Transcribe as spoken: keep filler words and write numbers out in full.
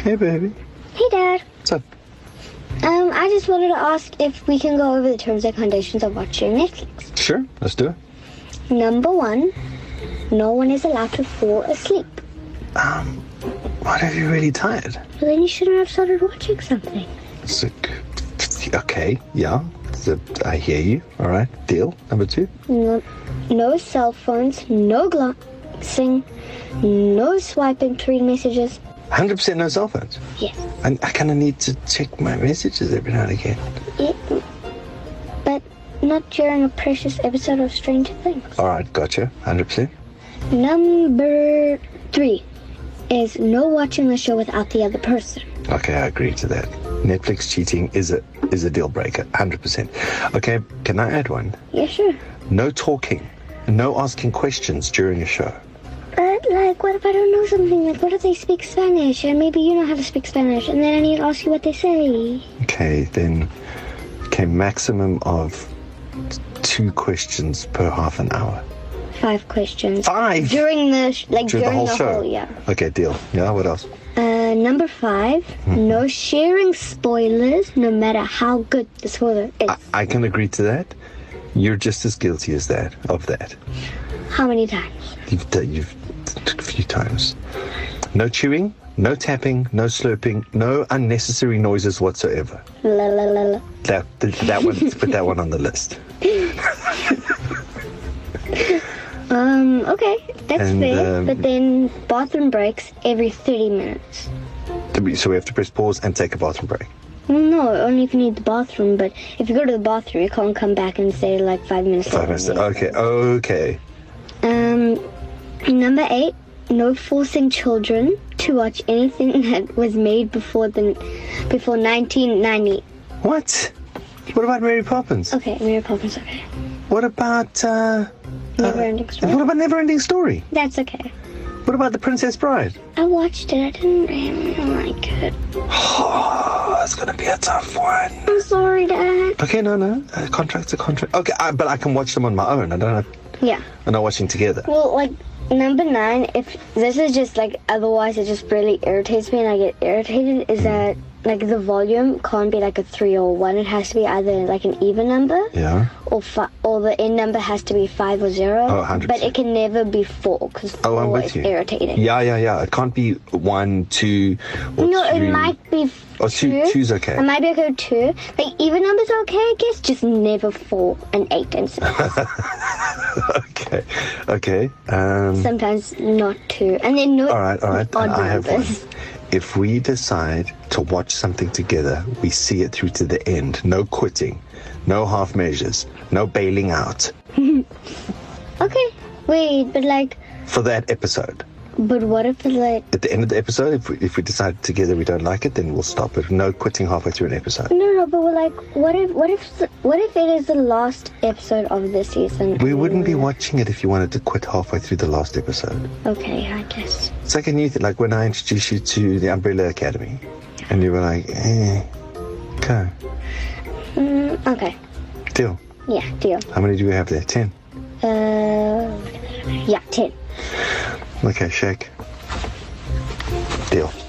Hey, baby. Hey, Dad. What's up? Um, I just wanted to ask if we can go over the terms and conditions of watching Netflix. Sure, let's do it. Number one, no one is allowed to fall asleep. Um, what if you're really tired? Well, then you shouldn't have started watching something. So, okay, yeah. So, I hear you. All right, deal. Number two. No, no cell phones, no glancing, no swiping through messages. one hundred percent no cell phones. Yes. I, I kind of need to check my messages every now and again. Yeah, but not during a precious episode of Stranger Things. All right, gotcha. one hundred percent. Number three is no watching the show without the other person. Okay, I agree to that. Netflix cheating is a is a deal breaker, one hundred percent. Okay, can I add one? Yeah, sure. No talking, no asking questions during a show. But, like, what if I don't know something? Like, what if they speak Spanish, and maybe you know how to speak Spanish, and then I need to ask you what they say? Okay, then, okay, maximum of two questions per half an hour. Five questions. Five? During the, sh- like, During during the whole the show? whole, yeah. Okay, deal. Yeah, what else? Uh, number five, Hmm. no sharing spoilers, no matter how good the spoiler is. I, I can agree to that. You're just as guilty as that, of that. How many times? You've done, you've a few times. No chewing, no tapping, no slurping, no unnecessary noises whatsoever. La la la la. That that one, put that one on the list. Um, okay, that's And, fair, um, but then bathroom breaks every thirty minutes. So we have to press pause and take a bathroom break. Well, no, only if you need the bathroom, but if you go to the bathroom, you can't come back and say, like, five minutes Five minutes. Okay, okay. Um, number eight, no forcing children to watch anything that was made before the before nineteen ninety. What? What about Mary Poppins? Okay, Mary Poppins, okay. What about uh, Never-ending story. what about Neverending Story? That's okay. What about The Princess Bride? I watched it. I didn't really like it. Oh, it's gonna be a tough one. I'm sorry, Dad. Okay, no, no. A contract's a contract. Okay, I, but I can watch them on my own. I don't have. Yeah. I'm not watching together. Well, like, number nine, if this is just, like, otherwise it just really irritates me and I get irritated, is that, like, the volume can't be, like, a three or one. It has to be either, like, an even number. Yeah. Or fi- or the end number has to be five or zero. Oh, one hundred percent. But it can never be four, because Oh, I'm four with is you. irritating. Yeah, yeah, yeah. It can't be one, two, or No, three. it might be f- Oh, two- two. two's okay. It might be okay with two. Like, even numbers are okay, I guess, just never four and eight and six. Okay, okay. Um, Sometimes not two. And then no all right, all right. odd I have one. numbers. If we decide to watch something together, we see it through to the end. No quitting, no half measures, no bailing out Okay, wait, but like, for that episode. but what if it's like, At the end of the episode, if we, if we decide together we don't like it, then we'll stop it. No quitting halfway through an episode. no, no, but we're like, what if, what if, what if it is the last episode of the season? We and wouldn't be then- watching it if you wanted to quit halfway through the last episode. Okay, I guess. It's like a new thing, like when I introduced you to the Umbrella Academy, and you were like, eh, go. Mm, okay, Deal. yeah, deal. How many do we have there? Ten. Uh, yeah, ten. Okay, shake. Deal.